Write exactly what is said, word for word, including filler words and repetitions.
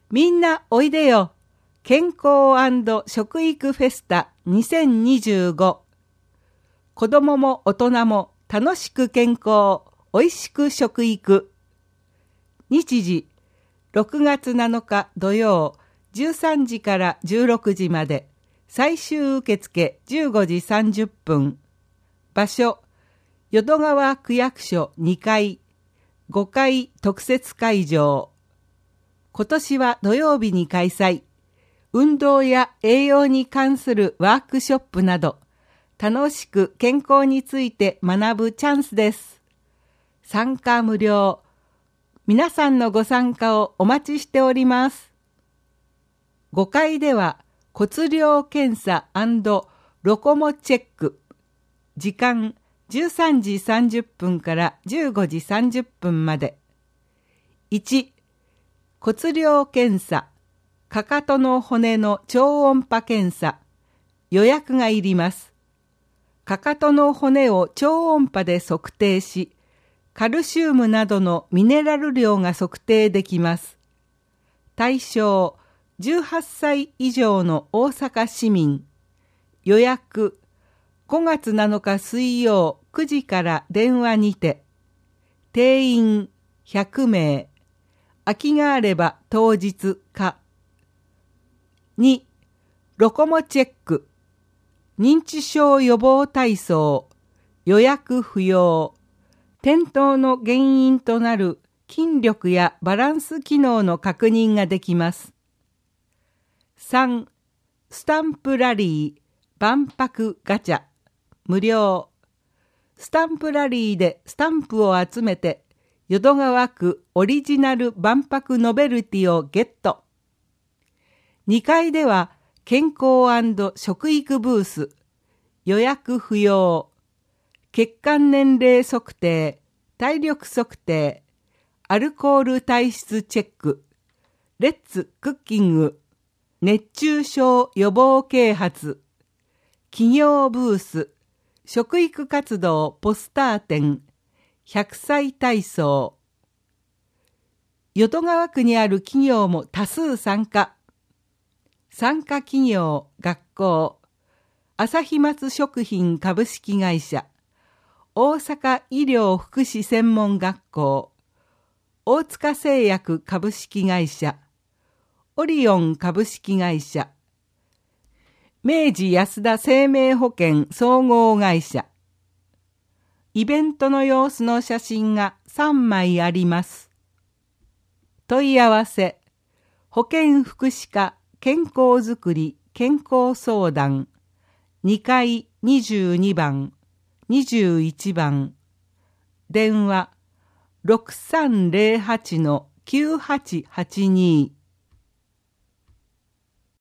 みんなおいでよ。健康&食育フェスタにせんにじゅうご。子どもも大人も楽しく健康、おいしく食育。日時、ろくがつなのか土曜、じゅうさんじからじゅうろくじまで。最終受付じゅうごじさんじゅっぷん。場所、淀川区役所にかい、ごかい特設会場。今年は土曜日に開催。運動や栄養に関するワークショップなど、楽しく健康について学ぶチャンスです。参加無料。皆さんのご参加をお待ちしております。ごかいでは骨量検査&ロコモチェック。時間じゅうさんじさんじゅっぷんからじゅうごじさんじゅっぷんまで。いち、骨量検査、かかとの骨の超音波検査。予約がいります。かかとの骨を超音波で測定し、カルシウムなどのミネラル量が測定できます。対象、じゅうはっさい以上の大阪市民。予約、ごがつなのか水曜くじから電話にて。定員ひゃくめい。空きがあれば当日か。に、ロコモチェック。認知症予防体操。予約不要。転倒の原因となる筋力やバランス機能の確認ができます。さん、スタンプラリー、万博ガチャ。無料。スタンプラリーでスタンプを集めて、淀川区オリジナル万博ノベルティをゲット。にかいでは健康&食育ブース。予約不要。血管年齢測定、体力測定、アルコール体質チェック、レッツクッキング、熱中症予防啓発、企業ブース、食育活動ポスター展、ひゃくさい体操。淀川区にある企業も多数参加。参加企業、学校、朝日松食品株式会社、大阪医療福祉専門学校、大塚製薬株式会社、オリオン株式会社、明治安田生命保険総合会社。イベントの様子の写真がさんまいあります。問い合わせ、保健福祉課健康づくり健康相談、にかいにじゅうにばん、にじゅういちばん、電話 ろくさんぜろはちのきゅうはちはちに。